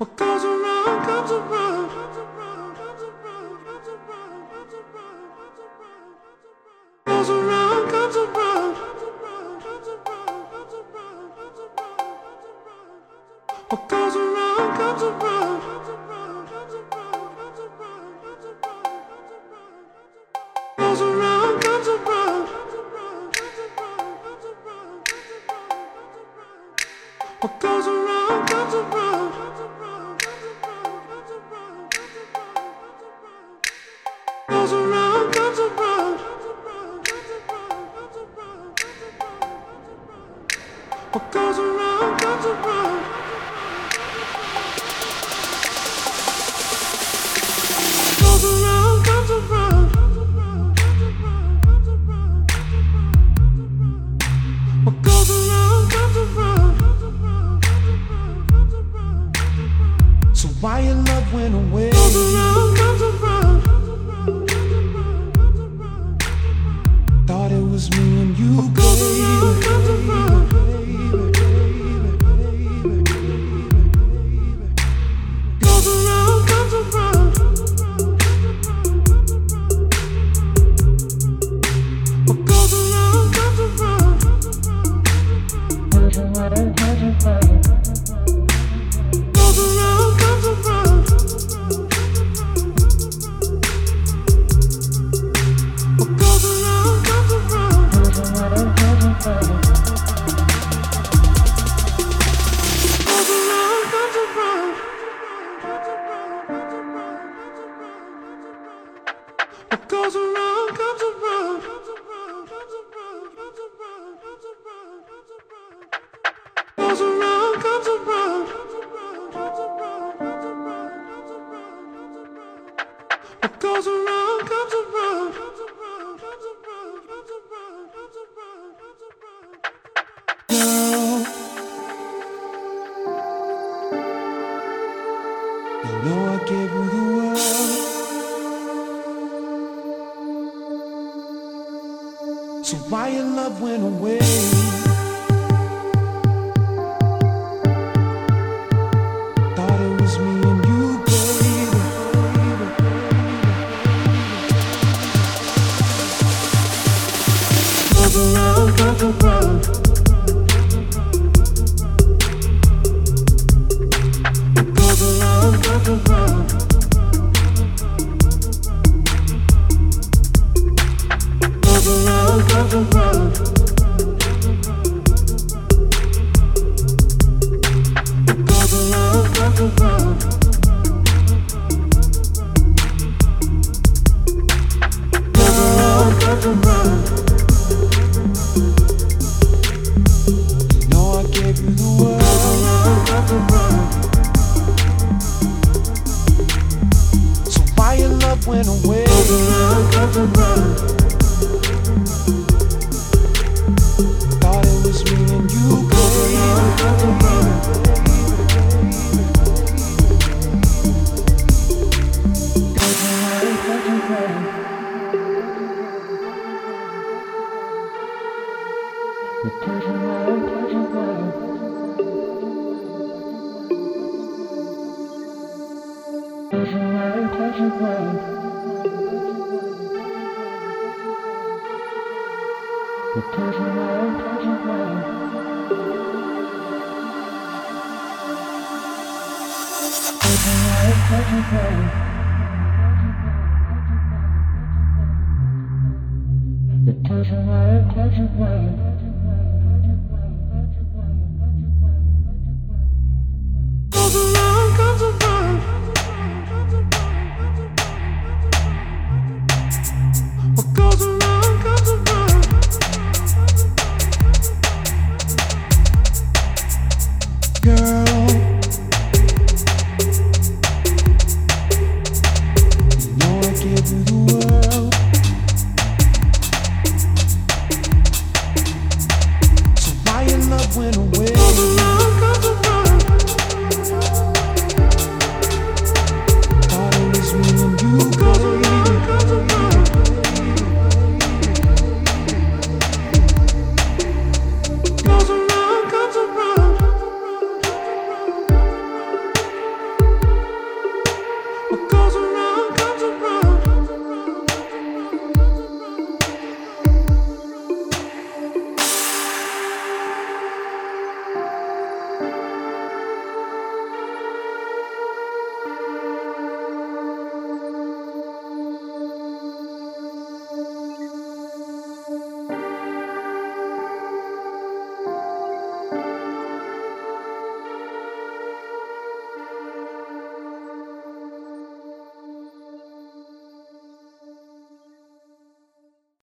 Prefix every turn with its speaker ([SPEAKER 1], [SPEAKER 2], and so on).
[SPEAKER 1] What goes around comes around. Goes around comes around. What goes around comes around. Goes around comes around. What goes around comes around. Goes around comes around. What goes around comes around. Goes around comes around. What goes around comes around. So why your love went away? Goes around comes around. Thought it was me and you. What goes around comes around. Goes around comes around. What goes around comes around. Goes around comes around. Goes around comes around. What goes around comes around. Goes around comes around. Goes around comes around. What goes around comes around. Goes around comes around. What goes around comes around. Girl, you know I gave you the world. So why your love went away? Thought it was me and you, baby. Goes around, comes around. Goes around, comes around. Goes around, comes around. Goes around, comes around. Goes around, comes around. You know I gave you the world. Goes around, comes around. So why your love went away? Goes around, comes around. Thought it was me and you, baby. Goes around, comes around. What goes around comes around. Girl, you know I gave you the world. So why your love went away?